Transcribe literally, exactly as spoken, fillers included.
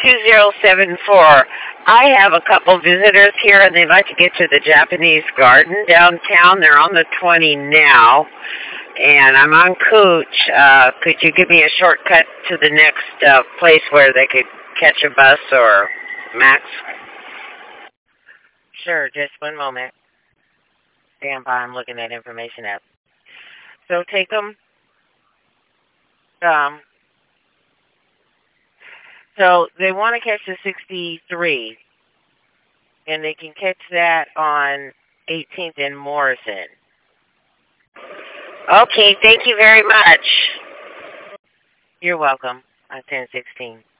two zero seven four. I have a couple visitors here, and they'd like to get to the Japanese garden downtown. They're on the twenty now, and I'm on Cooch. Uh, could you give me a shortcut to the next uh, place where they could catch a bus or Max? Sure, just one moment. Stand by. I'm looking at information app. So take them. Um, so they want to catch the sixty-three, and they can catch that on eighteenth and Morrison. Okay, thank you very much. You're welcome. On ten sixteen.